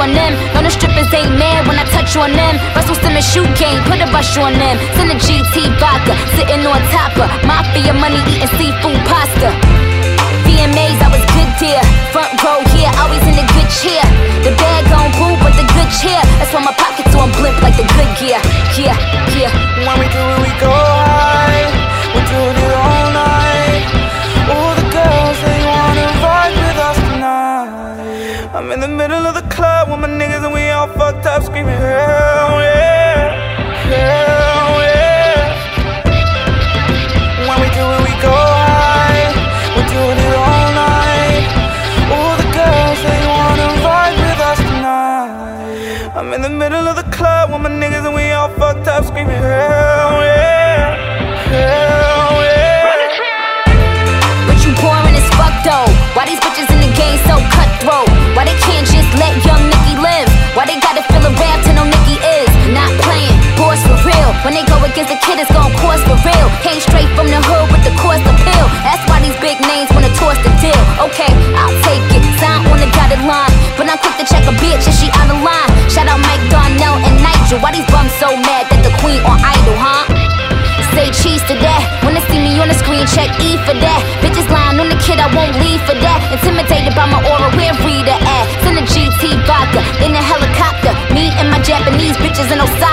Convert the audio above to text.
on them. No, the strippers ain't mad when I touch on them. Russell Simmons shoe game, put a rush on them. Send a GT vodka, sitting on top of mafia money, eating seafood pasta. VMAs, I was good there. Front row here, always in the good chair. The bag gon' boo, but the good chair. That's why my pockets on blimp like the good gear. Yeah, yeah. When we do it, we go high. We're doing it all night. All the girls, they wanna ride with us tonight. I'm in the middle of the club with my niggas and we all fucked up, screaming hell yeah, hell yeah. When we do it, we go high. We're doing it all night. All the girls, they wanna ride with us tonight. I'm in the middle of the club with my niggas and we all fucked up, screaming hell yeah, hell yeah. But you boring as fuck though. Why these bitches in the game so cutthroat? Why they can't just let young Nicki live? Why they gotta feel a rap to know Nicki is not playing, boys for real. When they go against a kid, it's gon' cost for real. Came straight from the hood with the course appeal. That's why these big names wanna toss the deal. Okay, I'll take it, sign on the dotted line. But I'm quick to check a bitch if she out of line. Shout out Mike Darnell and Nigel. Why these bums so mad that the queen on Idol, huh? Say cheese to that. Wanna see me on the screen, check E for that. Bitches lying on the kid, I won't leave for that. Intimidated by my aura, where Rita at? Send a GT vodka in a helicopter. Me and my Japanese bitches in Osaka.